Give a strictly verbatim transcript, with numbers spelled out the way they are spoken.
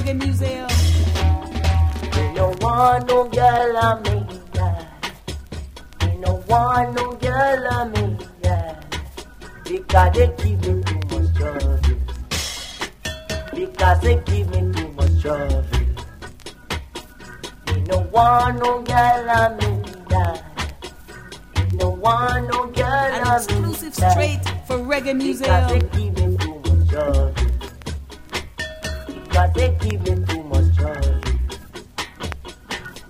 Reggae Museum. Me no want no girl a me, yeah. Me no want no girl a me, yeah. Because they give me too much trouble. Because they give me too much trouble. Me no want no girl a me, yeah. Me no want no girl a me, An exclusive yeah. straight for Reggae Because they Museum. give me too much trouble. Because they give me